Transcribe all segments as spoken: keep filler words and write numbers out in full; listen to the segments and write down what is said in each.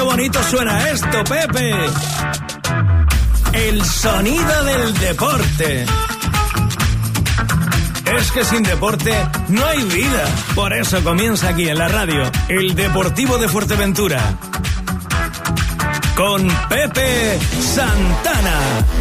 bonito suena esto, Pepe. El sonido del deporte. Es que sin deporte no hay vida. Por eso comienza aquí en la radio el Deportivo de Fuerteventura con Pepe Santana.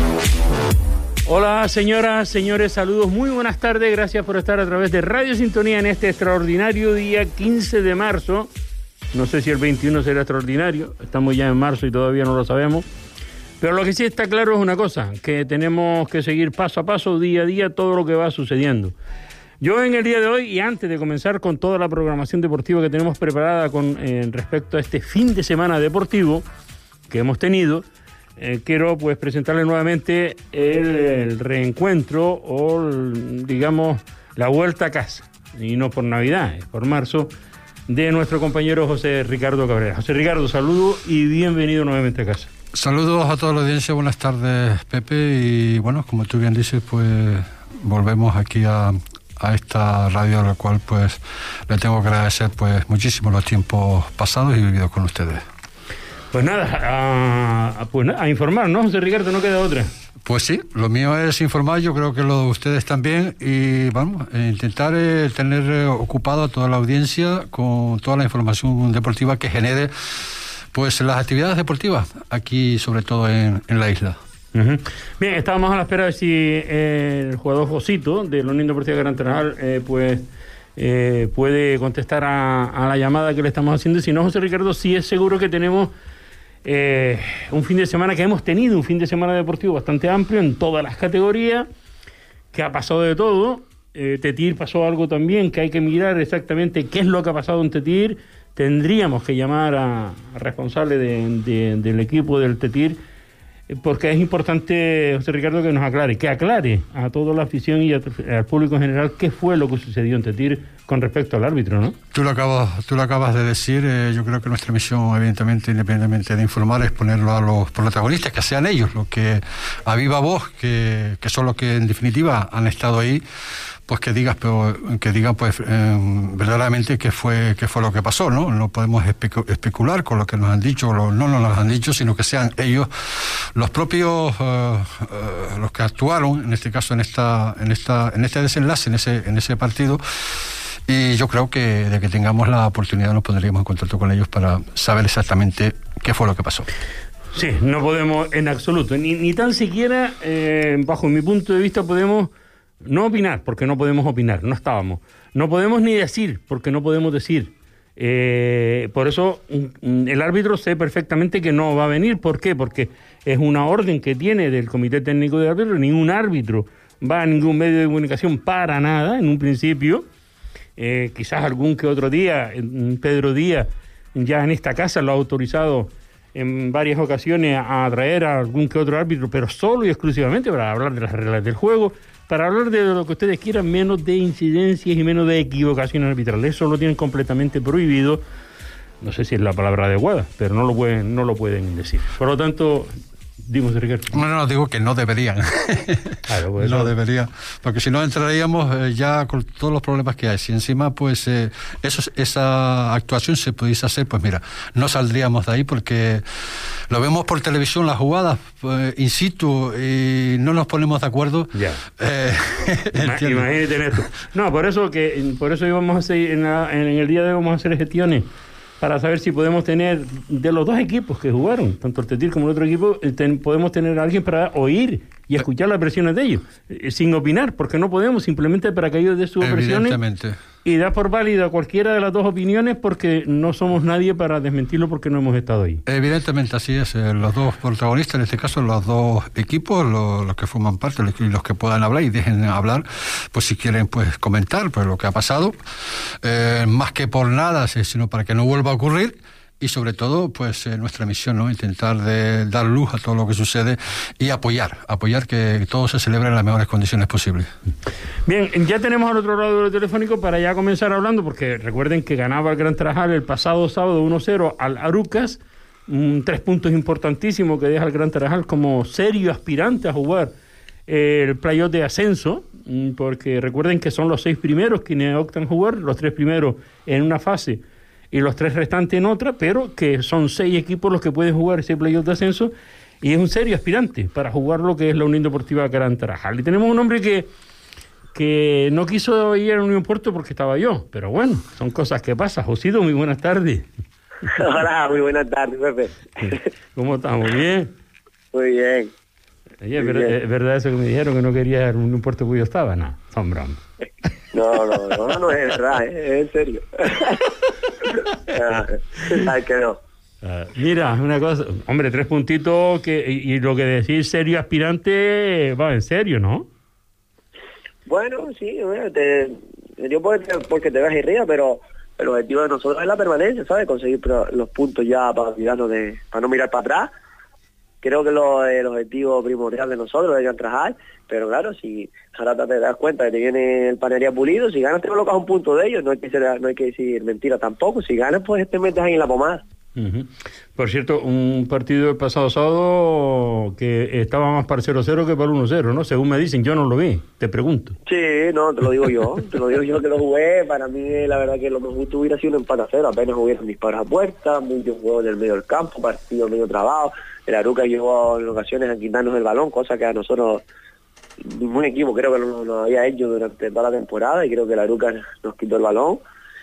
Hola señoras, señores, saludos, muy buenas tardes, gracias por estar a través de Radio Sintonía en este extraordinario día quince de marzo. No sé si el veintiuno será extraordinario, estamos ya en marzo y todavía no lo sabemos. Pero lo que sí está claro es una cosa, que tenemos que seguir paso a paso, día a día, todo lo que va sucediendo. Yo en el día de hoy, y antes de comenzar con toda la programación deportiva que tenemos preparada con eh, respecto a este fin de semana deportivo que hemos tenido, eh, quiero pues presentarles nuevamente el, el reencuentro o, el, digamos, la vuelta a casa, y no por Navidad, es por marzo, de nuestro compañero José Ricardo Cabrera. José Ricardo, saludo y bienvenido nuevamente a casa. Saludos a toda la audiencia, buenas tardes, Pepe, y bueno, como tú bien dices, pues volvemos aquí a, a esta radio, a la cual pues le tengo que agradecer pues muchísimo los tiempos pasados y vividos con ustedes. Pues nada, a, a, pues a informar, ¿no, José Ricardo? No queda otra. Pues sí, lo mío es informar, yo creo que lo de ustedes también, y vamos, intentar eh, tener eh, ocupado a toda la audiencia con toda la información deportiva que genere pues las actividades deportivas aquí, sobre todo en, en la isla. Uh-huh. Bien, estábamos a la espera de si eh, el jugador Josito de la Unión Deportiva Gran Tarajal eh, pues eh, puede contestar a, a la llamada que le estamos haciendo. Si no, José Ricardo, sí es seguro que tenemos eh, un fin de semana, que hemos tenido un fin de semana deportivo bastante amplio en todas las categorías, que ha pasado de todo. eh, Tetir pasó algo también, que hay que mirar exactamente qué es lo que ha pasado en Tetir. Tendríamos que llamar a, a responsable de, de, del equipo del Tetir, porque es importante, José Ricardo, que nos aclare, que aclare a toda la afición y a, al público en general qué fue lo que sucedió en Tetir con respecto al árbitro, ¿no? Tú lo acabas, tú lo acabas de decir. eh, yo creo que nuestra misión, evidentemente, independientemente de informar, es ponerlo a los protagonistas, que sean ellos los que, a viva voz, que, que son los que en definitiva han estado ahí, pues que digas, pero que digan pues eh, verdaderamente qué fue qué fue lo que pasó, ¿no? No podemos especu- especular con lo que nos han dicho, o no nos han dicho, sino que sean ellos los propios uh, uh, los que actuaron, en este caso en esta en esta en este desenlace, en ese en ese partido. Y yo creo que de que tengamos la oportunidad nos pondríamos en contacto con ellos para saber exactamente qué fue lo que pasó. Sí, no podemos en absoluto, ni ni tan siquiera eh, bajo mi punto de vista podemos no opinar, porque no podemos opinar, no estábamos. No podemos ni decir, porque no podemos decir. Eh, por eso el árbitro sé perfectamente que no va a venir. ¿Por qué? Porque es una orden que tiene del Comité Técnico de Árbitros. Ningún árbitro va a ningún medio de comunicación para nada, en un principio. Eh, quizás algún que otro día, Pedro Díaz, ya en esta casa lo ha autorizado en varias ocasiones a traer a algún que otro árbitro, pero solo y exclusivamente para hablar de las reglas del juego, para hablar de lo que ustedes quieran, menos de incidencias y menos de equivocaciones arbitrales. Eso lo tienen completamente prohibido. No sé si es la palabra adecuada, pero no lo pueden, no lo pueden decir. Por lo tanto, dimos, Ricardo. No, no, digo que no deberían. Claro, pues no eso... deberían, porque si no entraríamos eh, ya con todos los problemas que hay. Si encima, pues, eh, eso, esa actuación se pudiese hacer, pues mira, no saldríamos de ahí, porque lo vemos por televisión, las jugadas eh, in situ, y no nos ponemos de acuerdo. Ya. Eh, Imagínate esto. No, por eso que por eso íbamos a hacer en, la, en el día de hoy vamos a hacer gestiones para saber si podemos tener, de los dos equipos que jugaron, tanto el Tetir como el otro equipo, ten, podemos tener a alguien para oír y escuchar las versiones de ellos, eh, sin opinar, porque no podemos, simplemente para que ellos den sus versiones y dar por válida cualquiera de las dos opiniones, porque no somos nadie para desmentirlo, porque no hemos estado ahí. Evidentemente, así es. Eh, los dos protagonistas, en este caso los dos equipos, los, los que forman parte, los, los que puedan hablar y dejen hablar, pues si quieren pues comentar pues lo que ha pasado, eh, más que por nada, sino para que no vuelva a ocurrir. Y sobre todo, pues eh, nuestra misión, ¿no? Intentar de dar luz a todo lo que sucede y apoyar, apoyar que todo se celebre en las mejores condiciones posibles. Bien, ya tenemos al otro lado del telefónico para ya comenzar hablando, porque recuerden que ganaba el Gran Tarajal el pasado sábado uno cero al Arucas, un, tres puntos importantísimos que deja al Gran Tarajal como serio aspirante a jugar eh, el playoff de ascenso, porque recuerden que son los seis primeros quienes optan a jugar, los tres primeros en una fase y los tres restantes en otra, pero que son seis equipos los que pueden jugar ese playoff de ascenso, y es un serio aspirante para jugar lo que es la Unión Deportiva Gran Tarajal. Y tenemos un hombre que, que no quiso ir a la Unión Puerto porque estaba yo, pero bueno, son cosas que pasan. Josito, muy buenas tardes. Hola, muy buenas tardes, Pepe. ¿Cómo estamos? ¿Bien? Muy bien. Oye, ¿es verdad, ¿es verdad eso que me dijeron que no quería ir a un puerto que yo estaba? No, son bromas. No, no, no, no es verdad, es, es en serio. Ay, que no. Uh, mira, una cosa, hombre, tres puntitos que y, y lo que decís serio aspirante va en serio, ¿no? Bueno, sí, bueno, te, yo puedo porque te vas arriba, pero el objetivo de nosotros es la permanencia, ¿sabes? Conseguir los puntos ya para olvidarnos de, para no mirar para atrás. Creo que lo, el objetivo primordial de nosotros es trabajar, pero claro, si ahora te das cuenta que te viene el Panería Pulido, si ganas te colocas un punto de ellos, no hay que ser, no hay que decir mentira tampoco, si ganas pues te metes ahí en la pomada. Uh-huh. Por cierto, un partido el pasado sábado que estaba más para el cero cero que para el uno cero, ¿no? Según me dicen, yo no lo vi, te pregunto. Sí, no, te lo digo yo, te lo digo yo que lo jugué, para mí la verdad que lo mejor hubiera sido un empate a cero, apenas hubieran disparos a puerta, muchos juegos en el medio del campo, partido medio trabado, el Aruca llegó en ocasiones a quitarnos el balón, cosa que a nosotros ningún equipo creo que no nos había hecho durante toda la temporada, y creo que el Aruca nos quitó el balón.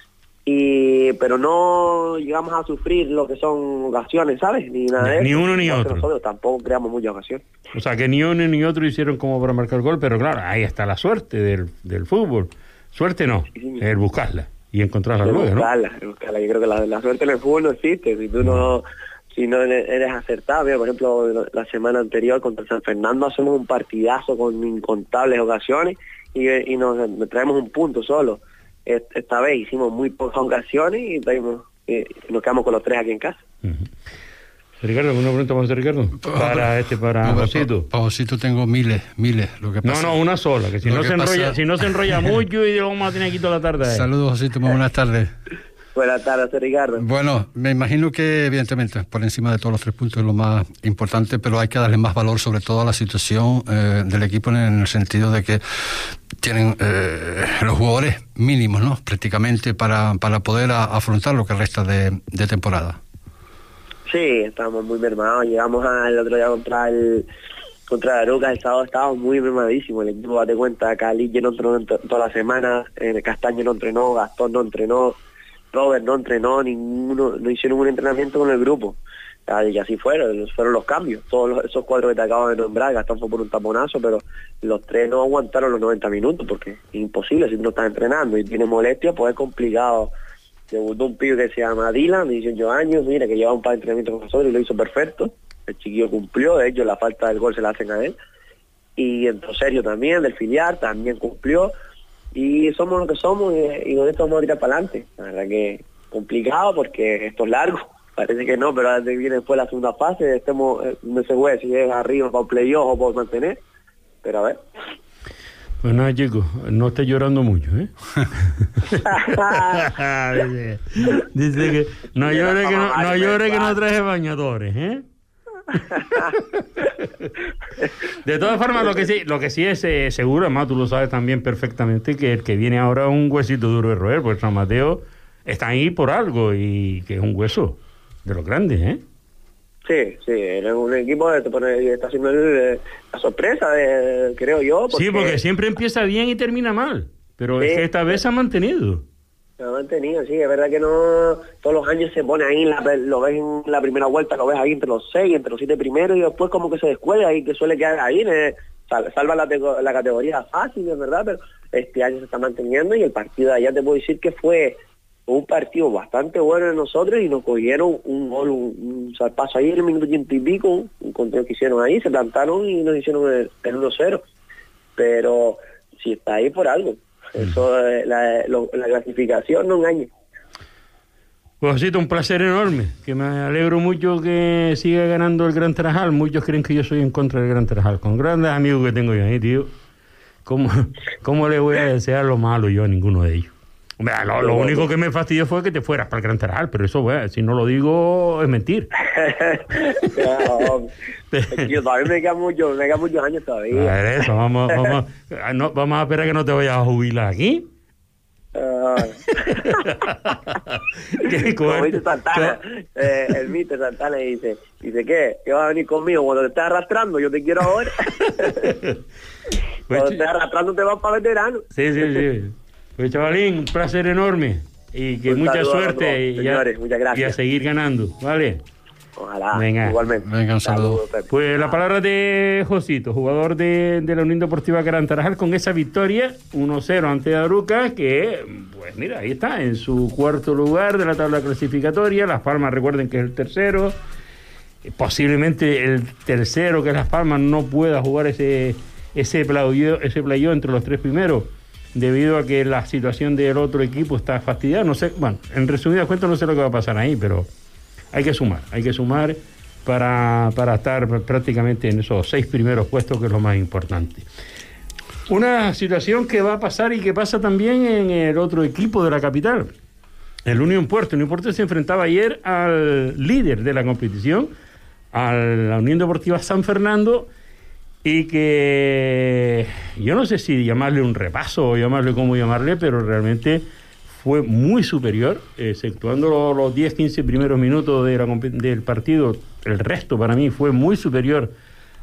Y pero no llegamos a sufrir lo que son ocasiones, ¿sabes? Ni nada de eso. Ni uno ni otro. Nosotros tampoco creamos muchas ocasiones. O sea, que ni uno ni otro hicieron como para marcar gol, pero claro, ahí está la suerte del, del fútbol. Suerte no, sí, sí. El buscarla y encontrarla luego, ¿no? Buscarla, buscarla. Yo creo que la, la suerte en el fútbol no existe. Si tú no, si no eres acertado, mira, por ejemplo, la semana anterior contra San Fernando hacemos un partidazo con incontables ocasiones y, y nos, nos traemos un punto solo. Esta vez hicimos muy pocas ocasiones y traímos, eh, nos quedamos con los tres aquí en casa. Uh-huh. Ricardo, ¿alguna pregunta más, Ricardo? Para este, para no, Josito. Para Josito tengo miles, miles. Lo que pasa, no, no, una sola, que si no se pasa... enrolla, si no se enrolla mucho y vamos a tener aquí toda la tarde. Saludos, Josito, muy buenas tardes. Buenas tardes, Ricardo. Bueno, me imagino que evidentemente por encima de todos los tres puntos es lo más importante, pero hay que darle más valor sobre todo a la situación eh, del equipo en el sentido de que tienen eh, los jugadores mínimos, ¿no? Prácticamente para, para poder a, afrontar lo que resta de, de temporada. Sí, estamos muy mermados. Llegamos al otro día contra el contra Aruca, el sábado estábamos muy mermadísimos. El equipo, date cuenta, Cali no entrenó toda la semana, eh, Castaño no entrenó, Gastón no entrenó, Robert no entrenó, ninguno, no hicieron un entrenamiento con el grupo. Y así fueron, fueron los cambios. Todos los, esos cuatro que te acabo de nombrar, Gastón fue por un taponazo, pero los tres no aguantaron los noventa minutos, porque es imposible si tú no estás entrenando y tienes molestia, pues es complicado. Debutó un pibe que se llama Dylan, de dieciocho años, mira, que lleva un par de entrenamientos con nosotros y lo hizo perfecto. El chiquillo cumplió, de hecho la falta del gol se la hacen a él. Y entró Sergio también, del filial, también cumplió. Y somos lo que somos y, y con esto vamos a tirar para adelante. La verdad que complicado porque esto es largo, parece que no, pero ahora viene después la segunda fase, estemos, no se juega si llega arriba para playoff o por mantener, pero a ver. Pues nada, chicos, no esté llorando mucho, ¿eh? dice, dice que no llore que no, no llore que no traje bañadores, ¿eh? De todas formas, lo que sí, lo que sí es eh, seguro, además tú lo sabes también perfectamente, que el que viene ahora es un huesito duro de roer, porque San Mateo está ahí por algo y que es un hueso de los grandes, ¿eh? Sí, sí, es un equipo que está haciendo la sorpresa, de, creo yo. Porque... Sí, porque siempre empieza bien y termina mal, pero sí, es que esta vez se ha mantenido. Se ha mantenido, sí, es verdad que no todos los años se pone ahí, la, lo ves en la primera vuelta, lo ves ahí entre los seis, entre los siete primeros y después como que se descuelga y que suele quedar ahí, eh, sal, salva la, la categoría fácil, es verdad, pero este año se está manteniendo y el partido de allá te puedo decir que fue un partido bastante bueno de nosotros y nos cogieron un gol, un, un salpazo ahí en el minuto ochenta y pico, un, un control que hicieron ahí, se plantaron y nos hicieron el, el uno cero, pero si está ahí por algo. Eso, la, lo, la clasificación no engaña. Pues sí, un placer enorme, que me alegro mucho que siga ganando el Gran Tarajal. Muchos creen que yo soy en contra del Gran Tarajal, con grandes amigos que tengo yo ahí, tío. ¿Cómo, cómo le voy a desear lo malo yo a ninguno de ellos? Hombre, lo, lo único que me fastidió fue que te fueras para el Gran Tarajal, pero eso, bueno, si no lo digo, es mentir. No, tío, todavía me quedan muchos, me quedan muchos años todavía. A ver, eso, vamos, vamos, no, vamos a esperar que no te vayas a jubilar aquí. Uh, no. Qué Como dice cobarde. Santana, eh, el míster Santana dice, dice, ¿qué? ¿Qué vas a venir conmigo cuando te estás arrastrando? Yo te quiero ahora. Cuando te estás arrastrando te vas para veterano. Sí, sí, sí. Pues chavalín, un placer enorme. Y que Un mucha saludo a suerte todos, y, señores, a, muchas y gracias. a seguir ganando, ¿vale? Ojalá, Venga. igualmente. Venga, un saludo. Saludos, Pepe. Pues la palabra de Josito, jugador de, de la Unión Deportiva Carantarajal, con esa victoria uno cero ante Aruca, que, pues mira, ahí está, en su cuarto lugar de la tabla clasificatoria. Las Palmas, recuerden que es el tercero. Posiblemente el tercero, que es Las Palmas, no pueda jugar ese, ese playo, ese playo entre los tres primeros, debido a que la situación del otro equipo está fastidiada. No sé, bueno, en resumidas cuentas no sé lo que va a pasar ahí, pero hay que sumar, hay que sumar para, para estar prácticamente en esos seis primeros puestos, que es lo más importante. Una situación que va a pasar y que pasa también en el otro equipo de la capital, el Unión Puerto. El Unión Puerto se enfrentaba ayer al líder de la competición, a la Unión Deportiva San Fernando, y que yo no sé si llamarle un repaso o llamarle cómo llamarle, pero realmente fue muy superior, exceptuando los, los diez quince primeros minutos de la, del partido. El resto para mí fue muy superior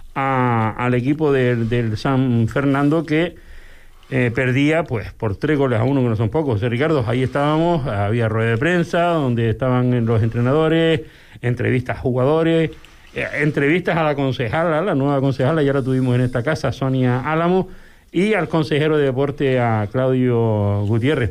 a, al equipo del, del San Fernando, que eh, perdía pues por tres goles a uno, que no son pocos. Ricardo, ahí estábamos, había rueda de prensa donde estaban los entrenadores, entrevistas a jugadores, eh, entrevistas a la concejala, la nueva concejala, ya la tuvimos en esta casa, Sonia Álamo, y al consejero de deporte, a Claudio Gutiérrez.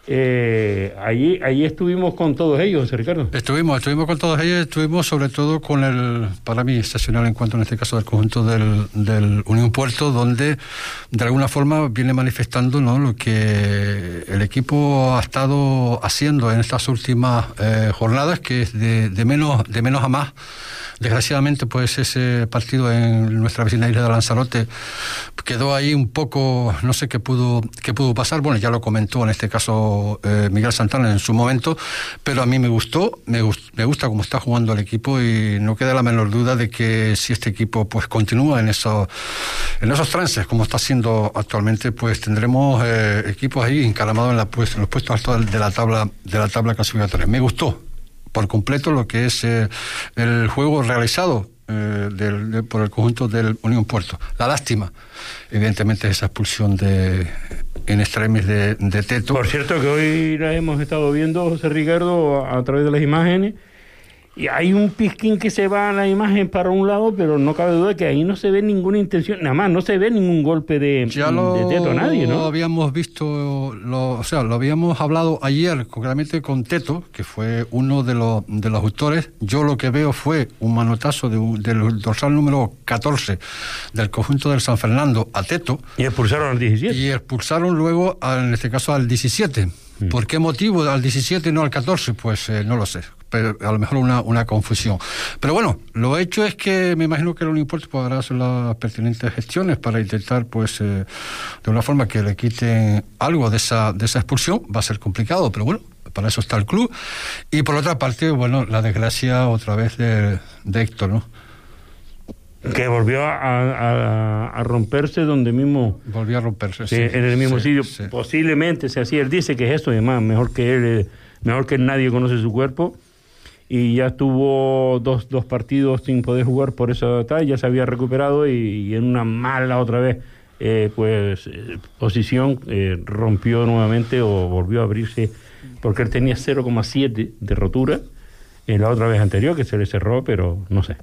Eh, allí, allí estuvimos con todos ellos, Ricardo. Estuvimos, estuvimos con todos ellos, estuvimos sobre todo con el, para mí, excepcional encuentro en este caso del conjunto del, del Unión Puerto, donde de alguna forma viene manifestando, ¿no?, lo que el equipo ha estado haciendo en estas últimas eh, jornadas, que es de, de menos, de menos a más. Desgraciadamente, pues ese partido en nuestra vecina isla de Lanzarote quedó ahí un poco, no sé qué pudo, qué pudo pasar. Bueno, ya lo comentó en este caso eh, Miguel Santana en su momento, pero a mí me gustó, me, gust, me gusta cómo está jugando el equipo, y no queda la menor duda de que si este equipo pues continúa en esos, en esos trances como está haciendo actualmente, pues tendremos eh, equipos ahí encaramados en, la, pues, en los puestos altos de la tabla, de la tabla clasificatoria. Me gustó por completo lo que es eh, el juego realizado eh, del, de, por el conjunto del Unión Puerto. La lástima, evidentemente, es esa expulsión de en extremis de, de Teto. Por cierto, que hoy la hemos estado viendo, José Ricardo, a, a través de las imágenes, y hay un pisquín que se va a la imagen para un lado, pero no cabe duda que ahí no se ve ninguna intención, nada más, no se ve ningún golpe de, ya lo, de Teto a nadie, ¿no? Lo habíamos visto, lo, o sea, lo habíamos hablado ayer, concretamente con Teto, que fue uno de los, de los autores. Yo lo que veo fue un manotazo de, del dorsal número catorce del conjunto del San Fernando a Teto. Y expulsaron al diecisiete. Y expulsaron luego, a, en este caso, al diecisiete. Mm. ¿Por qué motivo al diecisiete y no al catorce? Pues eh, no lo sé. Pero a lo mejor una, una confusión. Pero bueno, lo hecho es que me imagino que el Unión Puerto podrá hacer las pertinentes gestiones para intentar, pues, eh, de una forma que le quiten algo de esa, de esa expulsión. Va a ser complicado, pero bueno, para eso está el club. Y por otra parte, bueno, la desgracia otra vez de, de Héctor, ¿no? Que volvió a, a, a romperse donde mismo... Volvió a romperse, sí, sí. En el mismo sí, sitio. Sí. Posiblemente sea así. Él dice que es esto, y además, mejor que él, mejor que nadie conoce su cuerpo. Y ya estuvo dos, dos partidos sin poder jugar por esa tal, ya se había recuperado, y, y en una mala otra vez eh, pues eh, posición eh, rompió nuevamente o volvió a abrirse, porque él tenía cero coma siete de rotura en la otra vez anterior, que se le cerró, pero no sé.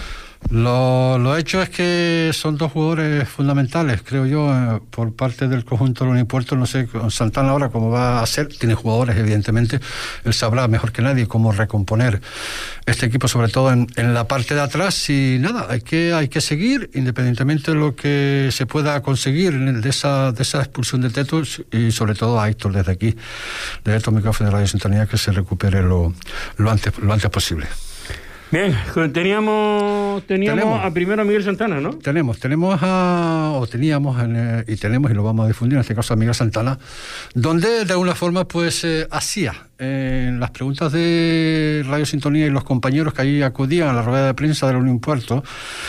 Lo, lo hecho es que son dos jugadores fundamentales, creo yo, eh, por parte del conjunto del Unión Puerto. No sé, con Santana ahora cómo va a ser, tiene jugadores, evidentemente, él sabrá mejor que nadie cómo recomponer este equipo, sobre todo en, en la parte de atrás. Y nada, hay que hay que seguir, independientemente de lo que se pueda conseguir de esa, de esa expulsión de Teto, y sobre todo a Héctor desde aquí, de estos micrófonos de Radio Sintonía, que se recupere lo, lo, antes, lo antes posible. Bien, teníamos, teníamos, Tenemos. a primero a Miguel Santana, ¿no? Tenemos, tenemos a, o teníamos, en, eh, y tenemos, y lo vamos a difundir, en este caso a Miguel Santana, donde de alguna forma pues eh, hacía en eh, las preguntas de Radio Sintonía y los compañeros que allí acudían a la rueda de prensa de la Unión Puerto,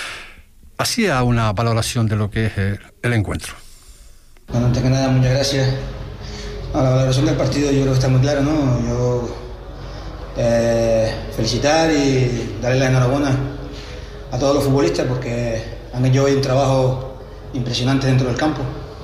hacía una valoración de lo que es eh, el encuentro. Bueno, antes que nada, muchas gracias No, la valoración del partido yo creo que está muy clara, ¿no? Yo eh, felicitar y darle la enhorabuena a todos los futbolistas porque han hecho hoy un trabajo impresionante dentro del campo.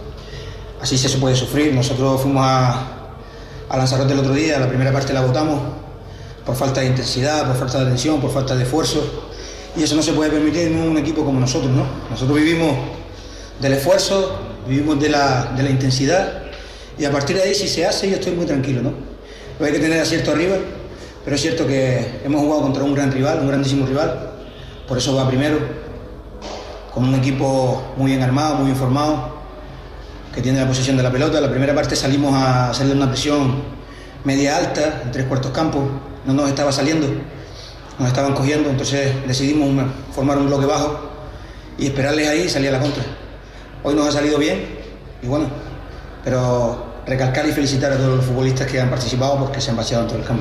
Así se puede sufrir. Nosotros fuimos a, a Lanzarote el otro día, la primera parte la votamos por falta de intensidad, por falta de atención, por falta de esfuerzo, y eso no se puede permitir en un equipo como nosotros, ¿no? Nosotros vivimos del esfuerzo, vivimos de la, de la intensidad, y a partir de ahí si se hace yo estoy muy tranquilo, ¿no? Pero hay que tener acierto arriba, pero es cierto que hemos jugado contra un gran rival, un grandísimo rival, por eso va primero, con un equipo muy bien armado, muy bien formado, que tiene la posesión de la pelota. La primera parte salimos a hacerle una presión media alta, en tres cuartos campos, no nos estaba saliendo, nos estaban cogiendo, entonces decidimos formar un bloque bajo y esperarles ahí y salir a la contra. Hoy nos ha salido bien y bueno, pero recalcar y felicitar a todos los futbolistas que han participado porque se han vaciado dentro del campo.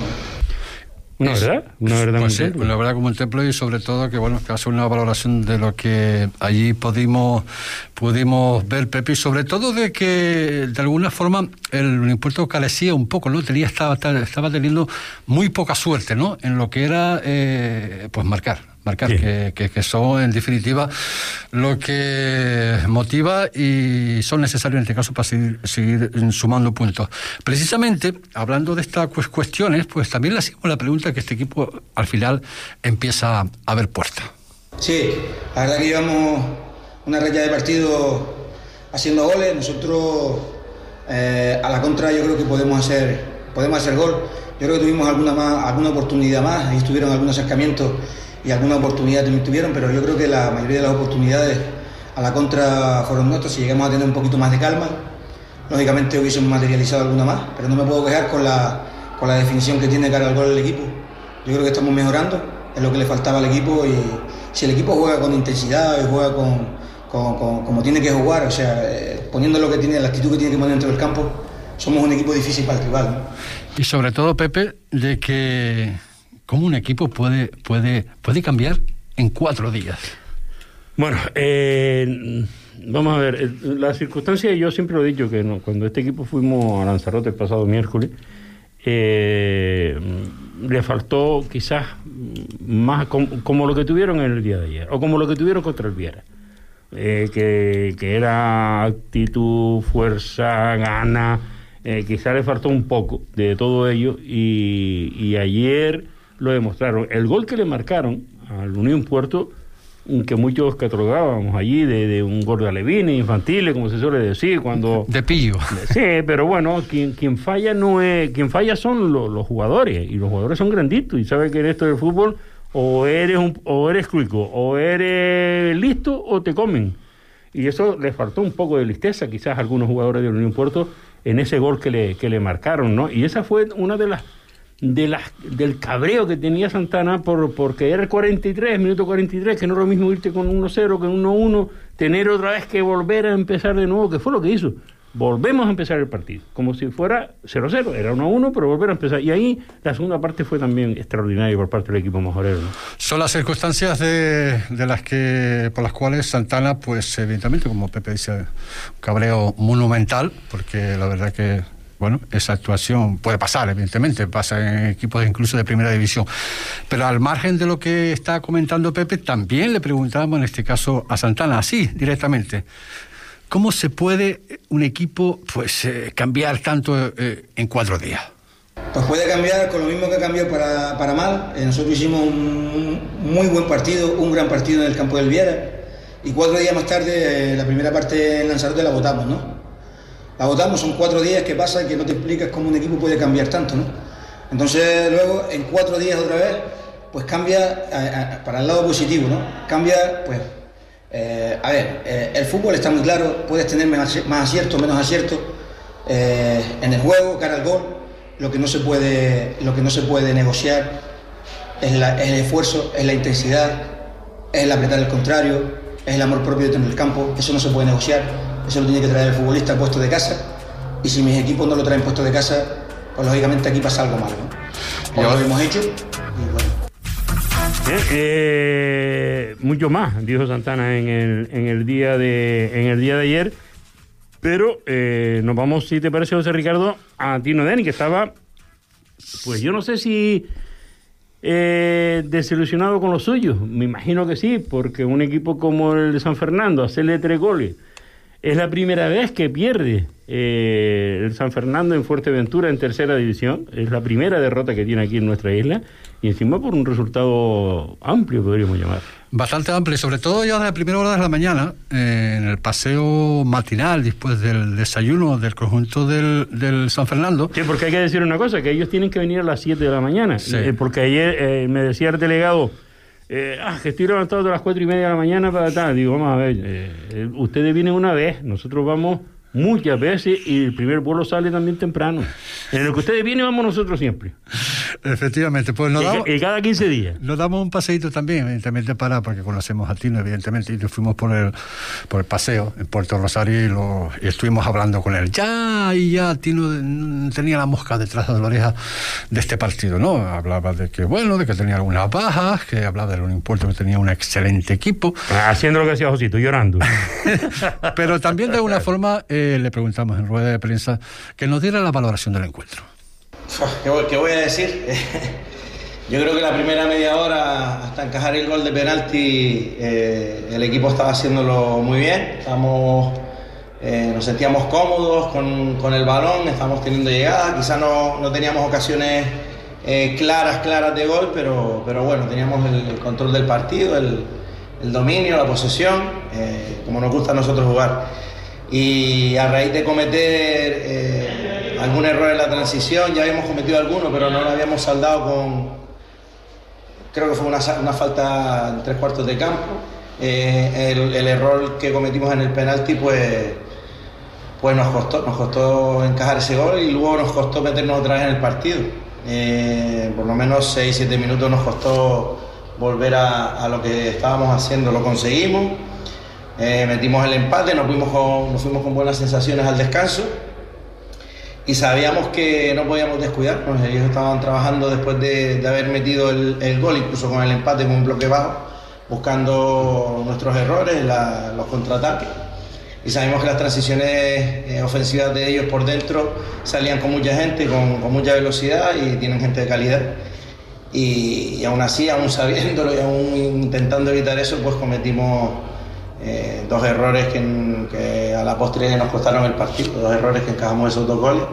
Una verdad, una verdad, pues sí, una verdad como un templo, y sobre todo que bueno, que hace una valoración de lo que allí pudimos pudimos ver, Pepe, y sobre todo de que de alguna forma el impuesto carecía un poco, ¿no? Tenía, estaba, estaba teniendo muy poca suerte, ¿no? En lo que era eh, pues marcar. Marcar, sí. que, que, que son en definitiva lo que motiva y son necesarios en este caso para seguir, seguir sumando puntos. Precisamente, hablando de estas cuestiones, pues también le hacemos la pregunta que este equipo al final empieza a ver puerta. Sí, la verdad que llevamos una raya de partido haciendo goles. Nosotros eh, a la contra yo creo que podemos hacer, podemos hacer gol. Yo creo que tuvimos alguna, más, alguna oportunidad más, ahí estuvieron algunos acercamientos y alguna oportunidad también tuvieron, pero yo creo que la mayoría de las oportunidades a la contra fueron nuestras. Si llegamos a tener un poquito más de calma, lógicamente hubiésemos materializado alguna más, pero no me puedo quejar con la, con la definición que tiene cara al gol el equipo. Yo creo que estamos mejorando, es lo que le faltaba al equipo, y si el equipo juega con intensidad y juega con, con, con, como tiene que jugar, o sea, eh, poniendo lo que tiene, la actitud que tiene que poner dentro del campo, somos un equipo difícil para el rival, ¿no? Y sobre todo, Pepe, de que cómo un equipo puede, puede, puede cambiar en cuatro días. Bueno, eh, vamos a ver, las circunstancias, yo siempre lo he dicho, que no, cuando este equipo fuimos a Lanzarote el pasado miércoles, eh, le faltó quizás más como, como lo que tuvieron en el día de ayer, o como lo que tuvieron contra el Viera, eh, que, que era actitud, fuerza, gana, eh, quizás le faltó un poco de todo ello, y, y ayer lo demostraron. El gol que le marcaron al Unión Puerto, que muchos catalogábamos allí de, de un gol de alevines, infantiles, como se suele decir, cuando... De pillo. Sí, pero bueno, quien, quien falla no es... Quien falla son los, los jugadores, y los jugadores son granditos, y saben que en esto del fútbol o eres un, o eres cuico, o eres listo, o te comen. Y eso le faltó un poco de listeza, quizás a algunos jugadores de Unión Puerto, en ese gol que le, que le marcaron, ¿no? Y esa fue una de las... De las, del cabreo que tenía Santana por, porque era el cuarenta y tres, minuto cuarenta y tres, que no es lo mismo irte con uno cero que uno uno, tener otra vez que volver a empezar de nuevo, que fue lo que hizo. Volvemos a empezar el partido, como si fuera cero cero, era uno uno, pero volver a empezar. Y ahí la segunda parte fue también extraordinaria por parte del equipo majorero, ¿no? Son las circunstancias de, de las que por las cuales Santana, pues evidentemente, como Pepe dice, un cabreo monumental, porque la verdad que bueno, esa actuación puede pasar, evidentemente, pasa en equipos incluso de primera división. Pero al margen de lo que está comentando Pepe, también le preguntábamos en este caso a Santana, así, directamente, ¿cómo se puede un equipo pues eh, cambiar tanto eh, en cuatro días? Pues puede cambiar con lo mismo que cambió para, para mal. Eh, nosotros hicimos un muy buen partido, un gran partido en el campo del Viera, y cuatro días más tarde, eh, la primera parte en Lanzarote la votamos, ¿no? La votamos, son cuatro días que pasa y que no te explicas cómo un equipo puede cambiar tanto, ¿no? Entonces luego en cuatro días otra vez, pues cambia a, a, para el lado positivo, ¿no? Cambia, pues, eh, a ver, eh, el fútbol está muy claro, puedes tener más, más acierto, menos acierto eh, en el juego, cara al gol. Lo que no se puede, lo que no se puede negociar es, la, es el esfuerzo, es la intensidad, es el apretar el contrario, es el amor propio dentro del campo. Eso no se puede negociar. Eso lo tiene que traer el futbolista puesto de casa, y si mis equipos no lo traen puesto de casa, pues lógicamente aquí pasa algo malo, ¿no? Como lo hemos hecho, y bueno. Bien, eh, mucho más dijo Santana en el, en el día de en el día de ayer, Pero eh, nos vamos, si te parece, José Ricardo, a Tino Deni, que estaba, pues yo no sé si eh, desilusionado con los suyos. Me imagino que sí, porque un equipo como el de San Fernando, hacerle tres goles, es la primera vez que pierde eh, el San Fernando en Fuerteventura en tercera división. Es la primera derrota que tiene aquí en nuestra isla. Y encima por un resultado amplio, podríamos llamar. Bastante amplio, sobre todo ya de la primera hora de la mañana, eh, en el paseo matinal, después del desayuno del conjunto del, del San Fernando. Sí, porque hay que decir una cosa, que ellos tienen que venir a las siete de la mañana. Sí. Eh, porque ayer eh, me decía el delegado, eh, ah, que estoy levantado a las cuatro y media de la mañana para tal. Digo, vamos a ver, eh, ustedes vienen una vez, nosotros vamos muchas veces y el primer vuelo sale también temprano. En el que ustedes vienen vamos nosotros siempre. Efectivamente, pues nos y, damos, y cada quince días. Nos damos un paseíto también, evidentemente, para, porque conocemos a Tino, evidentemente, y nos fuimos por el, por el paseo en Puerto Rosario y, lo, y estuvimos hablando con él. Ya, y ya, Tino tenía la mosca detrás de la oreja de este partido, ¿no? Hablaba de que, bueno, de que tenía algunas bajas, que hablaba de un Puerto que tenía un excelente equipo. Haciendo lo que hacía Josito, llorando. Pero también, de alguna forma, eh, le preguntamos en rueda de prensa que nos diera la valoración del encuentro. ¿Qué voy, qué voy a decir? Yo creo que la primera media hora, hasta encajar el gol de penalti, eh, el equipo estaba haciéndolo muy bien. Estábamos, eh, nos sentíamos cómodos con, con el balón, estábamos teniendo llegadas. Quizás no, no teníamos ocasiones eh, claras, claras de gol, pero, pero bueno, teníamos el, el control del partido, el, el dominio, la posesión, eh, como nos gusta a nosotros jugar. Y a raíz de cometer eh, algún error en la transición, ya habíamos cometido alguno, pero no lo habíamos saldado con, creo que fue una, una falta en tres cuartos de campo. Eh, el, el error que cometimos en el penalti, pues, pues nos costó, nos costó encajar ese gol y luego nos costó meternos otra vez en el partido. Eh, por lo menos seis siete minutos nos costó volver a, a lo que estábamos haciendo, lo conseguimos. Eh, metimos el empate, nos fuimos, con, nos fuimos con buenas sensaciones al descanso y sabíamos que no podíamos descuidarnos. Ellos estaban trabajando después de, de haber metido el, el gol, incluso con el empate, con un bloque bajo, buscando nuestros errores, la, los contraataques, y sabíamos que las transiciones eh, ofensivas de ellos por dentro salían con mucha gente, con, con mucha velocidad, y tienen gente de calidad. Y, y aún así, aún sabiéndolo y aún intentando evitar eso, pues cometimos Eh, dos errores que, que a la postre nos costaron el partido, dos errores que encajamos esos dos goles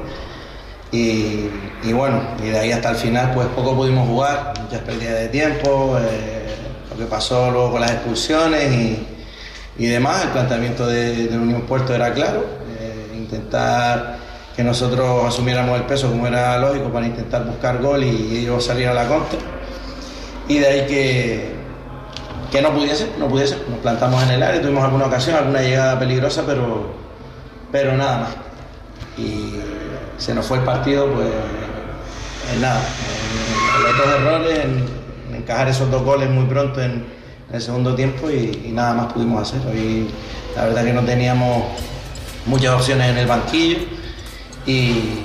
y, y bueno, y de ahí hasta el final pues poco pudimos jugar, muchas pérdidas de tiempo, eh, lo que pasó luego con las expulsiones y, y demás. El planteamiento de, de Unión Puerto era claro, eh, intentar que nosotros asumiéramos el peso como era lógico para intentar buscar gol y, y ellos salir a la contra, y de ahí que que no pudiese, no pudiese, nos plantamos en el área, tuvimos alguna ocasión, alguna llegada peligrosa, pero, pero nada más. Y se nos fue el partido, pues en nada, en los dos errores, en, en encajar esos dos goles muy pronto en, en el segundo tiempo y, y nada más pudimos hacer. Hoy la verdad que no teníamos muchas opciones en el banquillo y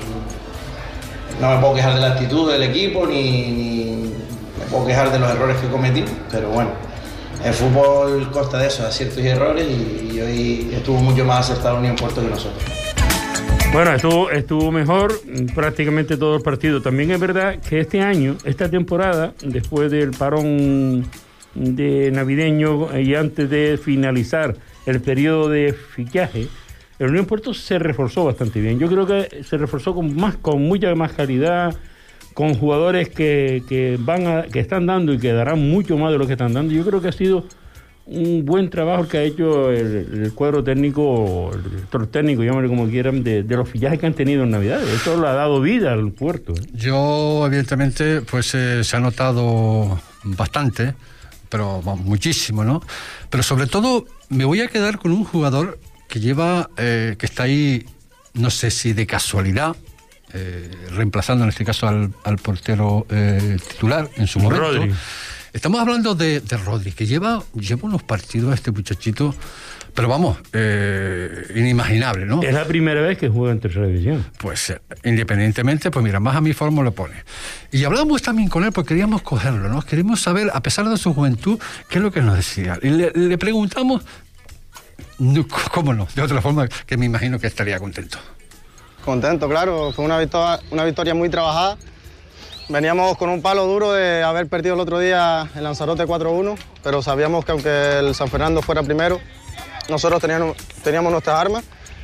no me puedo quejar de la actitud del equipo, ni, ni me puedo quejar de los errores que cometimos, pero bueno. El fútbol consta de eso, de aciertos y errores, y, y hoy estuvo mucho más acertado Unión Puerto que nosotros. Bueno, estuvo, estuvo mejor prácticamente todo el partido. También es verdad que este año, esta temporada, después del parón de navideño y antes de finalizar el periodo de fichaje, el Unión Puerto se reforzó bastante bien. Yo creo que se reforzó con más, con mucha más calidad, con jugadores que, que van a, que están dando y que darán mucho más de lo que están dando. Yo creo que ha sido un buen trabajo que ha hecho el, el cuadro técnico, el director técnico, llámale como quieran, de, de los fichajes que han tenido en Navidad. Eso le ha dado vida al puerto. Yo, evidentemente, pues eh, se ha notado bastante, pero bueno, muchísimo, ¿no? Pero sobre todo me voy a quedar con un jugador que lleva, eh, que está ahí, no sé si de casualidad, Eh, reemplazando en este caso al, al portero eh, titular en su momento. Rodri. Estamos hablando de, de Rodri, que lleva, lleva unos partidos a este muchachito, pero vamos, eh, inimaginable, ¿no? Es la primera vez que juega en tercera división. Pues eh, independientemente, pues mira, más a mi forma lo pone. Y hablamos también con él porque queríamos cogerlo, ¿no? Queríamos saber, a pesar de su juventud, qué es lo que nos decía. Y le, le preguntamos No, ¿cómo no? De otra forma que me imagino que estaría contento. Contento, claro. Fue una victoria, una victoria muy trabajada. Veníamos con un palo duro de haber perdido el otro día en Lanzarote cuatro uno, pero sabíamos que aunque el San Fernando fuera primero, nosotros teníamos, teníamos nuestras armas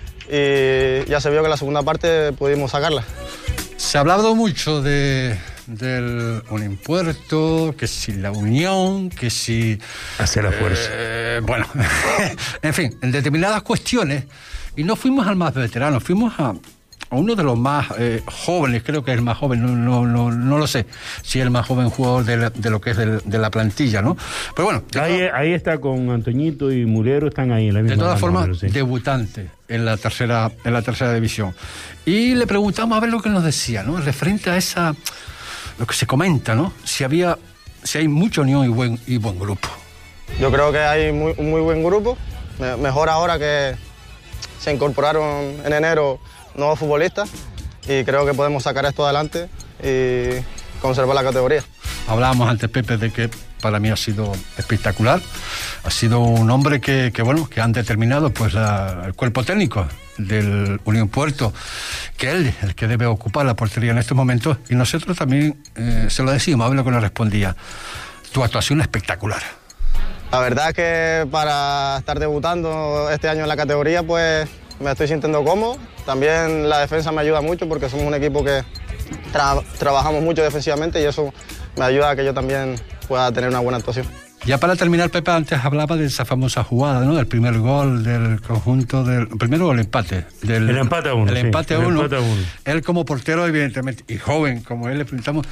y ya se vio que en la segunda parte pudimos sacarla. Se ha hablado mucho de, del Unión Puerto, que si la unión, que si... Hacer la fuerza. Eh, bueno, en fin, en determinadas cuestiones, y no fuimos al más veterano, fuimos a... uno de los más eh, jóvenes, creo que es el más joven, no, no, no, no lo sé si es el más joven jugador de, la, de lo que es de, de la plantilla, ¿no? Pero bueno. Ahí, todo, ahí está con Antoñito y Mulero, están ahí en la misma. De todas formas, número, sí. debutante en la tercera en la tercera división. Y le preguntamos a ver lo que nos decía, ¿no? Referente a esa, lo que se comenta, ¿no? Si había, si hay mucha unión y buen, y buen grupo. Yo creo que hay muy, un muy buen grupo, mejor ahora que se incorporaron en enero nuevos futbolistas y creo que podemos sacar esto adelante y conservar la categoría. Hablábamos antes, Pepe, de que para mí ha sido espectacular. Ha sido un hombre que, que bueno, que han determinado pues la, el cuerpo técnico del Unión Puerto, que él el que debe ocupar la portería en estos momentos, y nosotros también eh, se lo decimos, a ver lo que nos respondía. Tu actuación espectacular. La verdad es que para estar debutando este año en la categoría, pues me estoy sintiendo cómodo. También la defensa me ayuda mucho porque somos un equipo que tra trabajamos mucho defensivamente y eso me ayuda a que yo también pueda tener una buena actuación. Ya para terminar, Pepe, antes hablaba de esa famosa jugada, ¿no? Del primer gol del conjunto del... Primero el empate. Del, el empate a uno. El sí, empate a el uno. empate a uno. Él como portero, evidentemente, y joven como él, le preguntamos...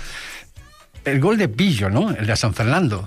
El gol de Pillo, ¿no? El de San Fernando.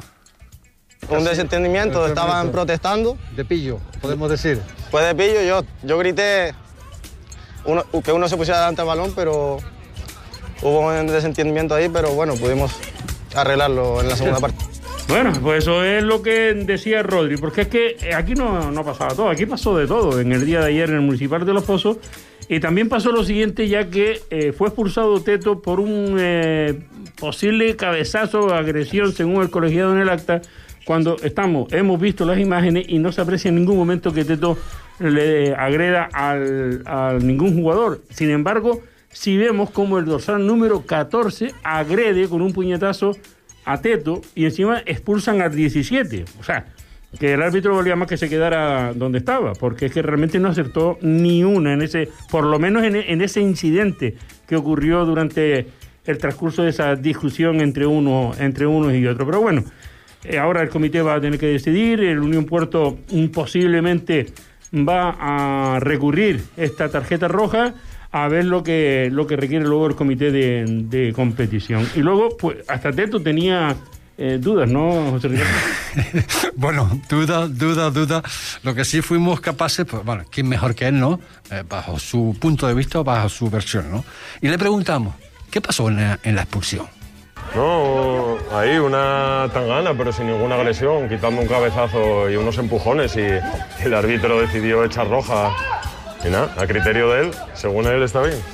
Un desentendimiento, estaban protestando. De Pillo, podemos decir. Fue de Pillo, yo, yo grité uno, que uno se pusiera delante del balón, pero hubo un desentendimiento ahí, pero bueno, pudimos arreglarlo en la segunda parte. Bueno, pues eso es lo que decía Rodri, porque es que aquí no, no pasaba todo, aquí pasó de todo en el día de ayer en el Municipal de Los Pozos, y también pasó lo siguiente, ya que eh, fue expulsado Teto por un eh, posible cabezazo o agresión, según el colegiado en el acta, cuando estamos, hemos visto las imágenes y no se aprecia en ningún momento que Teto le agreda al, a ningún jugador. Sin embargo, si vemos como el dorsal número catorce agrede con un puñetazo a Teto y encima expulsan al diecisiete. O sea, que el árbitro valía más que se quedara donde estaba, porque es que realmente no acertó ni una en ese, por lo menos en, en ese incidente que ocurrió durante el transcurso de esa discusión entre uno, entre unos y otros. Pero bueno, eh, ahora el comité va a tener que decidir, el Unión Puerto posiblemente va a recurrir esta tarjeta roja a ver lo que lo que requiere luego el comité de, de competición. Y luego, pues, hasta Teto tenía eh, dudas, ¿no, José Ricardo? Bueno, duda, duda, duda. Lo que sí fuimos capaces, pues bueno, ¿quién mejor que él, no? Eh, bajo su punto de vista, bajo su versión, ¿no? Y le preguntamos, ¿qué pasó en la, en la expulsión? No, ahí una tangana, pero sin ninguna agresión, quitando un cabezazo y unos empujones, y el árbitro decidió echar roja. Y nada, a criterio de él, según él está bien.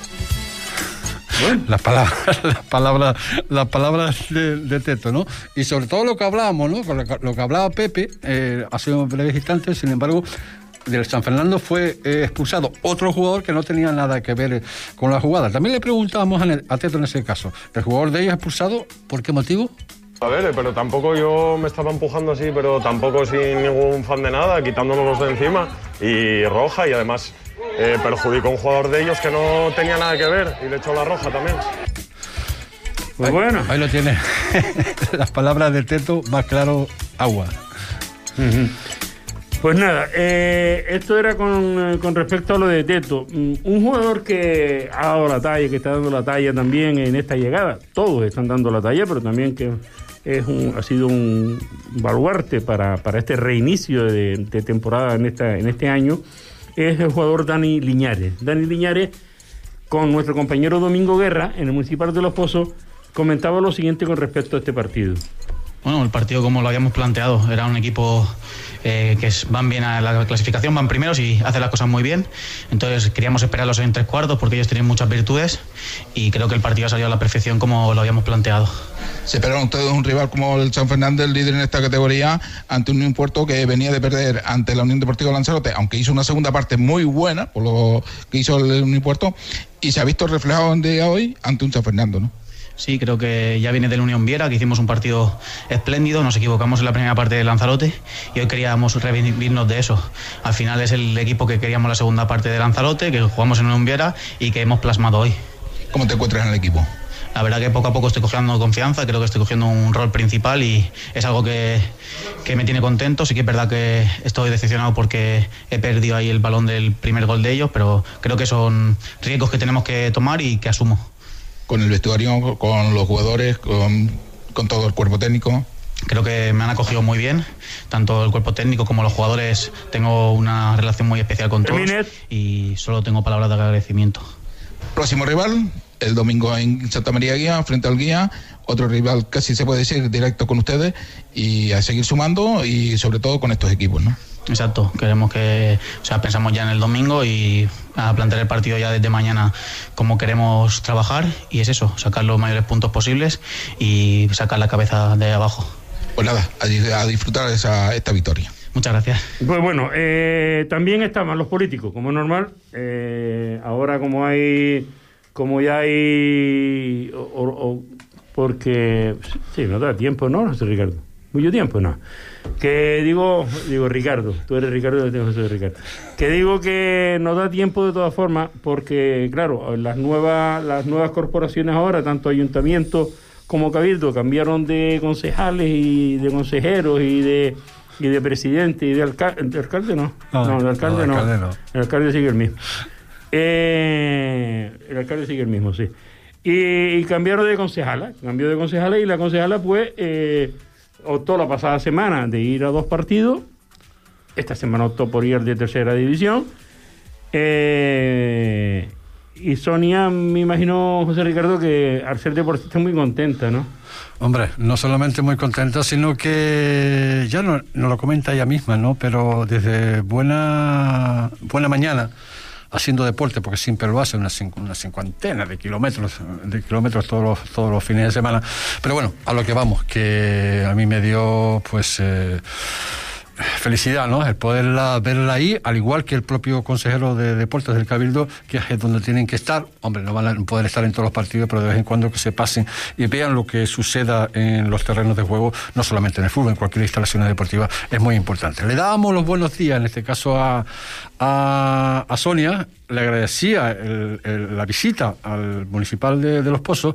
Bueno, las palabras, las palabras, las palabras de, de Teto, ¿no? Y sobre todo lo que hablábamos, ¿no? Con lo, lo que hablaba Pepe eh, hace unos breves instantes, sin embargo, del San Fernando fue eh, expulsado otro jugador que no tenía nada que ver con la jugada. También le preguntábamos a, a Teto en ese caso, ¿el jugador de ellos expulsado por qué motivo? A ver, pero tampoco yo me estaba empujando así, pero tampoco sin ningún fan de nada, quitándonos de encima, y roja, y además eh, perjudicó a un jugador de ellos que no tenía nada que ver, y le echó la roja también. Pues bueno. Ahí lo tiene. Las palabras de Teto, más claro, agua. Uh-huh. Pues nada, eh, esto era con, con respecto a lo de Teto. Un jugador que ha dado la talla, que está dando la talla también en esta llegada. Todos están dando la talla, pero también que es un, ha sido un baluarte para, para este reinicio de, de temporada en, esta, en este año. Es el jugador Dani Liñares. Dani Liñares, con nuestro compañero Domingo Guerra, en el Municipal de Los Pozos, comentaba lo siguiente con respecto a este partido. Bueno, el partido como lo habíamos planteado, era un equipo eh, que van bien a la clasificación, van primeros y hacen las cosas muy bien. Entonces queríamos esperarlos en tres cuartos porque ellos tenían muchas virtudes y creo que el partido ha salido a la perfección como lo habíamos planteado. Se esperaron ustedes un rival como el San Fernández, el líder en esta categoría, ante un Unión Puerto que venía de perder ante la Unión Deportiva Lanzarote, aunque hizo una segunda parte muy buena por lo que hizo el Unión Puerto, y se ha visto reflejado en día hoy ante un San Fernando, ¿no? Sí, creo que ya viene del Unión Viera, que hicimos un partido espléndido, nos equivocamos en la primera parte de Lanzarote y hoy queríamos reivindicarnos de eso. Al final es el equipo que queríamos la segunda parte de Lanzarote, que jugamos en Unión Viera y que hemos plasmado hoy. ¿Cómo te encuentras en el equipo? La verdad que poco a poco estoy cogiendo confianza, creo que estoy cogiendo un rol principal y es algo que, que me tiene contento. Sí que es verdad que estoy decepcionado porque he perdido ahí el balón del primer gol de ellos, pero creo que son riesgos que tenemos que tomar y que asumo. Con el vestuario, con los jugadores, con, con todo el cuerpo técnico. Creo que me han acogido muy bien, tanto el cuerpo técnico como los jugadores. Tengo una relación muy especial con todos y solo tengo palabras de agradecimiento. Próximo rival, el domingo en Santa María Guía, frente al Guía. Otro rival casi se puede decir directo con ustedes y a seguir sumando y sobre todo con estos equipos, ¿no? Exacto, queremos que, o sea, pensamos ya en el domingo y a plantear el partido ya desde mañana como queremos trabajar y es eso, sacar los mayores puntos posibles y sacar la cabeza de abajo. Pues nada, a, a disfrutar de esa, esta victoria. Muchas gracias. Pues bueno, eh, también estaban los políticos, como es normal. Eh, ahora como hay, como ya hay, o, o, porque, sí, no da tiempo, ¿no? No sé, Ricardo. Mucho tiempo, no. Que digo, digo, Ricardo, tú eres Ricardo, yo tengo que ser Ricardo. Que digo que no da tiempo de todas formas, porque, claro, las nuevas, las nuevas corporaciones ahora, tanto ayuntamiento como cabildo, cambiaron de concejales y de consejeros y de y de presidente y de alcalde. ¿De alcalde no? No, no de alcalde no. no. Alcalde no. El alcalde sigue el mismo. Eh, el alcalde sigue el mismo, sí. Y, y cambiaron de concejala, cambió de concejala y la concejala, pues, eh, optó la pasada semana de ir a dos partidos. Esta semana optó por ir al de tercera división. Eh, y Sonia, me imagino, José Ricardo, que al ser deportista muy contenta, ¿no? Hombre, no solamente muy contenta, sino que ya no, no lo comenta ella misma, ¿no? Pero desde buena, buena mañana, haciendo deporte, porque siempre lo hace, una, una cincuentena de kilómetros, de kilómetros todos los, todos los fines de semana. Pero bueno, a lo que vamos, que a mí me dio, pues, eh, felicidad, ¿no? El poderla verla ahí, al igual que el propio consejero de deportes del Cabildo, que es donde tienen que estar. Hombre, no van a poder estar en todos los partidos, pero de vez en cuando que se pasen y vean lo que suceda en los terrenos de juego, no solamente en el fútbol, en cualquier instalación deportiva, es muy importante. Le dábamos los buenos días, en este caso a, a, a Sonia, le agradecía el, el, la visita al municipal de, de Los Pozos,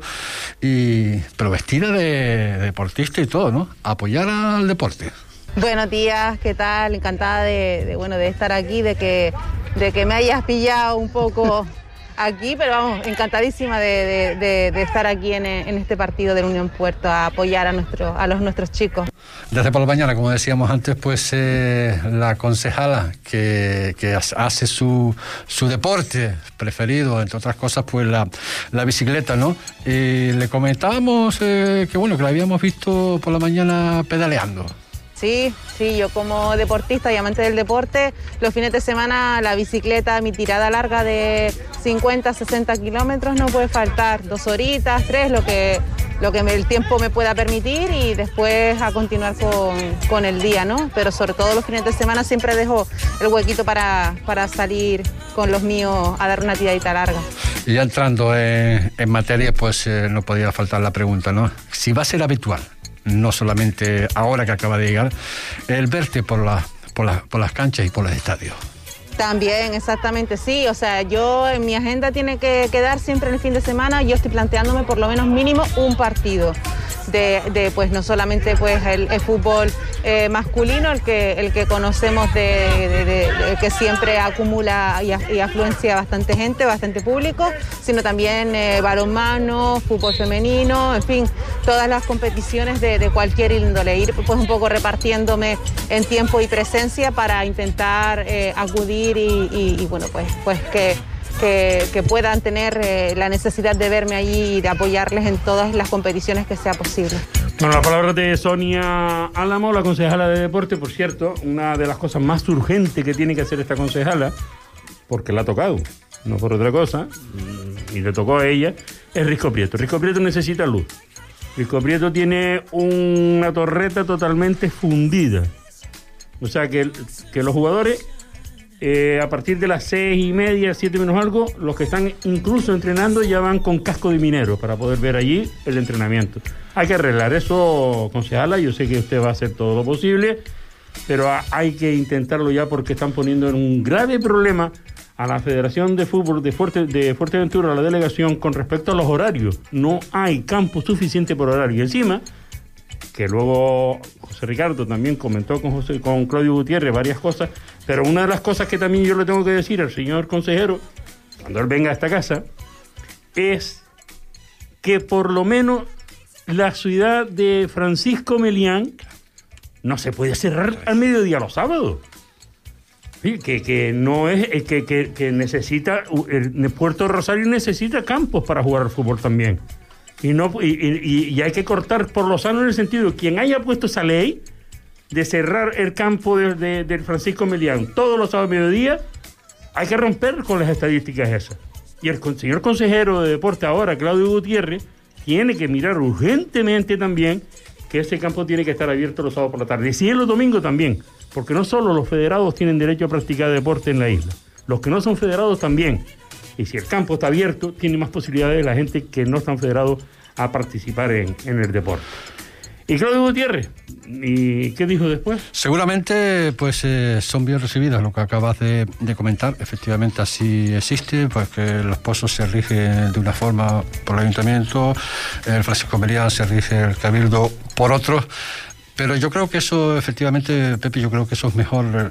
y, pero vestida de, de deportista y todo, ¿no? Apoyar al deporte. Buenos días, ¿qué tal? Encantada de, de bueno de estar aquí, de que de que me hayas pillado un poco aquí, pero vamos, encantadísima de, de, de, de estar aquí en, en este partido del Unión Puerto a apoyar a nuestro, a los nuestros chicos. Desde por la mañana, como decíamos antes, pues eh, la concejala que, que hace su, su deporte preferido, entre otras cosas, pues la, la bicicleta, ¿no? Y le comentábamos eh, que bueno, que la habíamos visto por la mañana pedaleando. Sí, sí, yo como deportista y amante del deporte, los fines de semana la bicicleta, mi tirada larga de cincuenta, sesenta kilómetros no puede faltar, dos horitas, tres, lo que, lo que me, el tiempo me pueda permitir y después a continuar con, con el día, ¿no? Pero sobre todo los fines de semana siempre dejo el huequito para, para salir con los míos a dar una tiradita larga. Y ya entrando en, en materia, pues eh, no podía faltar la pregunta, ¿no? Si va a ser habitual, no solamente ahora que acaba de llegar, el verte por, la, por, la, por las canchas y por los estadios. También, exactamente, sí. O sea, yo en mi agenda tiene que quedar siempre en el fin de semana, yo estoy planteándome por lo menos mínimo un partido. De, de pues no solamente pues el, el fútbol eh, masculino, el que el que conocemos de, de, de, de que siempre acumula y, y afluencia bastante gente, bastante público, sino también eh, balonmano, fútbol femenino, en fin, todas las competiciones de, de cualquier índole, ir pues un poco repartiéndome en tiempo y presencia para intentar eh, acudir y, y, y bueno pues pues que que, que puedan tener eh, la necesidad de verme allí y de apoyarles en todas las competiciones que sea posible. Bueno, las palabras de Sonia Álamo, la concejala de deporte. Por cierto, una de las cosas más urgentes que tiene que hacer esta concejala, porque la ha tocado, no por otra cosa, y le tocó a ella, es Risco Prieto. Risco Prieto necesita luz. Risco Prieto tiene una torreta totalmente fundida. O sea que, que los jugadores, eh, a partir de las seis y media, siete menos algo, los que están incluso entrenando ya van con casco de minero para poder ver allí el entrenamiento. Hay que arreglar eso, concejala. Yo sé que usted va a hacer todo lo posible, pero hay que intentarlo ya porque están poniendo en un grave problema a la Federación de Fútbol de, Fuerte, de Fuerteventura, a la delegación, con respecto a los horarios. No hay campo suficiente por horario. Y encima, que luego José Ricardo también comentó con, José, con Claudio Gutiérrez varias cosas, pero una de las cosas que también yo le tengo que decir al señor consejero, cuando él venga a esta casa, es que por lo menos la ciudad de Francisco Melián no se puede cerrar al mediodía los sábados. Sí, que, que no es que, que, que necesita el Puerto Rosario necesita campos para jugar al fútbol también. Y no y, y, y hay que cortar por lo sano en el sentido de quien haya puesto esa ley de cerrar el campo de, de, de Francisco Melián todos los sábados a mediodía, hay que romper con las estadísticas esas. Y el señor consejero de deporte ahora, Claudio Gutiérrez, tiene que mirar urgentemente también que ese campo tiene que estar abierto los sábados por la tarde. Y si es los domingos también, porque no solo los federados tienen derecho a practicar deporte en la isla, los que no son federados también. Y si el campo está abierto, tiene más posibilidades la gente que no están federados a participar en, en el deporte. Y Claudio Gutiérrez, ¿y qué dijo después? Seguramente pues eh, son bien recibidas lo que acabas de, de comentar. Efectivamente así existe, pues que los pozos se rigen de una forma por el ayuntamiento, el Francisco Melián se rige el cabildo por otros, pero yo creo que eso efectivamente, Pepe, yo creo que eso es mejor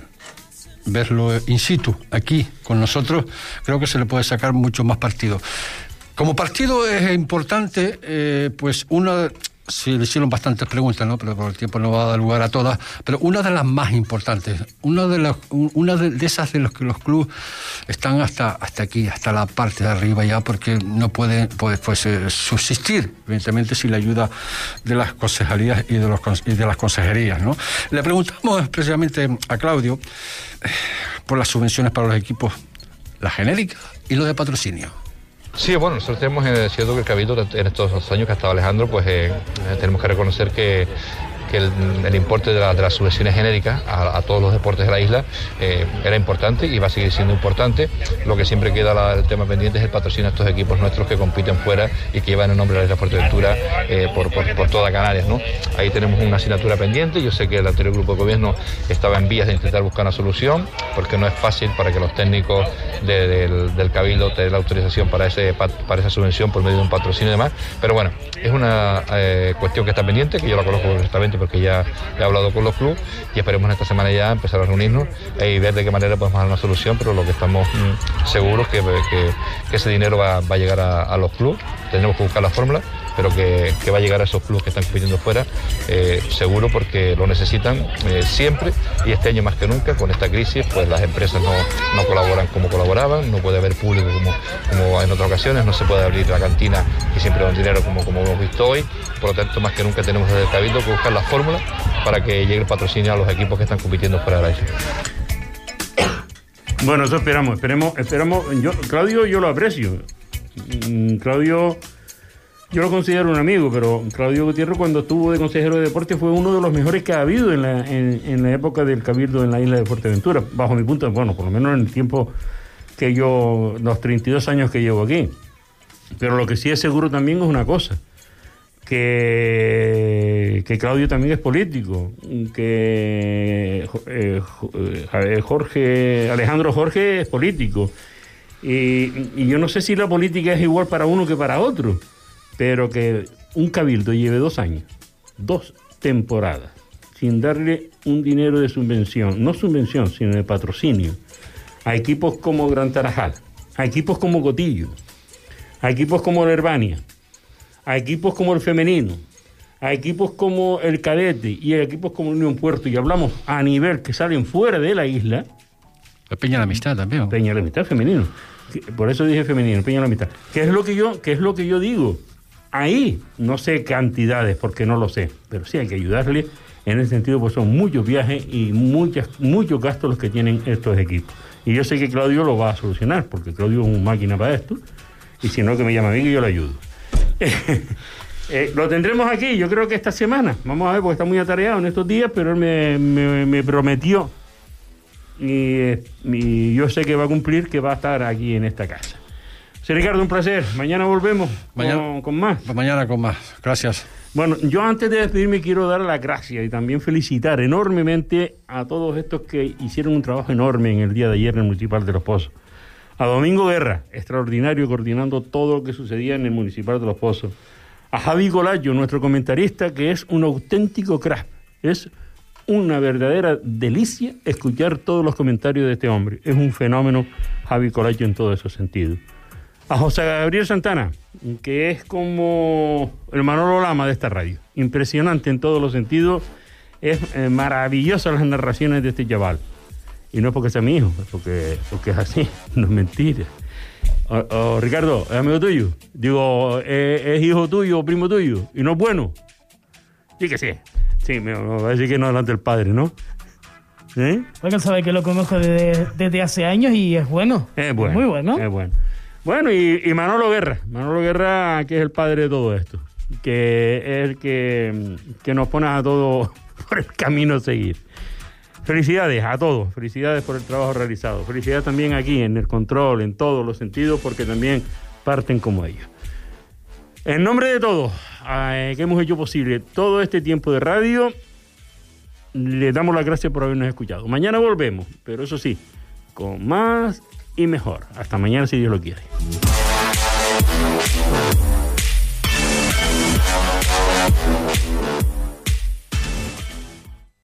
verlo in situ, aquí con nosotros. Creo que se le puede sacar mucho más partido. Como partido es importante, eh, pues uno... Sí, le hicieron bastantes preguntas, ¿no? Pero por el tiempo no va a dar lugar a todas. Pero una de las más importantes, una de las, una de, de esas de los que los clubes están hasta hasta aquí, hasta la parte de arriba ya, porque no pueden pues, pues eh, subsistir, evidentemente, sin la ayuda de las concejalías y de los y de las consejerías, ¿no? Le preguntamos especialmente a Claudio eh, por las subvenciones para los equipos, la genérica y lo de patrocinio. Sí, bueno, nosotros tenemos, es cierto que el Cabildo en estos dos años que ha estado Alejandro, pues eh, tenemos que reconocer que, que el, el importe de, la, de las subvenciones genéricas a, a todos los deportes de la isla eh, era importante y va a seguir siendo importante. Lo que siempre queda la, el tema pendiente es el patrocinio a estos equipos nuestros que compiten fuera y que llevan el nombre de la isla Fuerteventura eh, por, por, por toda Canarias, ¿no? Ahí tenemos una asignatura pendiente. Yo sé que el anterior grupo de gobierno estaba en vías de intentar buscar una solución, porque no es fácil para que los técnicos de, del, del Cabildo tengan la autorización para, ese, para esa subvención por medio de un patrocinio y demás. Pero bueno, es una eh, cuestión que está pendiente, que yo la conozco perfectamente porque ya he hablado con los clubes y esperemos esta semana ya empezar a reunirnos y ver de qué manera podemos dar una solución, pero lo que estamos mm, seguros que, que, que ese dinero va, va a llegar a, a los clubes. Tenemos que buscar la fórmula, pero que, que va a llegar a esos clubes que están compitiendo fuera, eh, seguro, porque lo necesitan eh, siempre, y este año más que nunca, con esta crisis, pues las empresas no, no colaboran como colaboraban, no puede haber público como, como en otras ocasiones, no se puede abrir la cantina y siempre dan dinero como, como hemos visto hoy. Por lo tanto, más que nunca tenemos desde el Cabildo que buscar la fórmula para que llegue el patrocinio a los equipos que están compitiendo fuera de la isla. Bueno, eso esperamos, esperemos, esperamos. Yo, Claudio, yo lo aprecio. Claudio, yo lo considero un amigo, pero Claudio Gutiérrez, cuando estuvo de consejero de deporte, fue uno de los mejores que ha habido en la, en, en la época del Cabildo en la isla de Fuerteventura, bajo mi punto de vista, bueno, por lo menos en el tiempo que yo, los treinta y dos años que llevo aquí. Pero lo que sí es seguro también es una cosa, que, que Claudio también es político, que eh, Jorge, Alejandro Jorge es político. Y, y yo no sé si la política es igual para uno que para otro, pero que un cabildo lleve dos años, dos temporadas, sin darle un dinero de subvención, no subvención, sino de patrocinio, a equipos como Gran Tarajal, a equipos como Cotillo, a equipos como la Herbania, a equipos como el Femenino, a equipos como el Cadete y a equipos como Unión Puerto, y hablamos a nivel que salen fuera de la isla. La Peña de la Amistad también. Peña de la Amistad femenino. Por eso dije femenino, empeño en la mitad. ¿Qué es lo que yo, qué es lo que yo digo? Ahí no sé cantidades, porque no lo sé, pero sí hay que ayudarle en ese sentido, pues son muchos viajes y muchas, muchos gastos los que tienen estos equipos. Y yo sé que Claudio lo va a solucionar, porque Claudio es una máquina para esto, y si no, que me llame a mí que yo le ayudo. eh, lo tendremos aquí, yo creo que esta semana. Vamos a ver, porque está muy atareado en estos días, pero él me, me, me prometió, y, y yo sé que va a cumplir, que va a estar aquí en esta casa. Sí, Ricardo, un placer. Mañana volvemos mañana, con, con más. Mañana con más. Gracias. Bueno, yo antes de despedirme quiero dar las gracias y también felicitar enormemente a todos estos que hicieron un trabajo enorme en el día de ayer en el Municipal de Los Pozos. A Domingo Guerra, extraordinario, coordinando todo lo que sucedía en el Municipal de Los Pozos. A Javi Colayo, nuestro comentarista, que es un auténtico crack. Es una verdadera delicia escuchar todos los comentarios de este hombre. Es un fenómeno Javi Colayo en todos esos sentidos. A José Gabriel Santana, que es como el Manolo Lama de esta radio. Impresionante en todos los sentidos. Es eh, maravillosa las narraciones de este chaval. Y no es porque sea mi hijo, es porque, porque es así, no es mentira. O, o, Ricardo, ¿es amigo tuyo? Digo, ¿es, es hijo tuyo o primo tuyo? ¿Y no es bueno? Sí que sí. Sí, me, me va a decir que no delante del padre, ¿no? ¿Eh? Porque él sabe que lo conozco desde, desde hace años y es bueno. Es bueno. Es muy bueno. Es bueno. Bueno, y, y Manolo Guerra, Manolo Guerra, que es el padre de todo esto, que es el que, que nos pone a todos por el camino a seguir. Felicidades a todos, felicidades por el trabajo realizado, felicidades también aquí en el control, en todos los sentidos, porque también parten como ellos. En nombre de todos, eh, que hemos hecho posible todo este tiempo de radio, les damos las gracias por habernos escuchado. Mañana volvemos, pero eso sí, con más y mejor. Hasta mañana, si Dios lo quiere.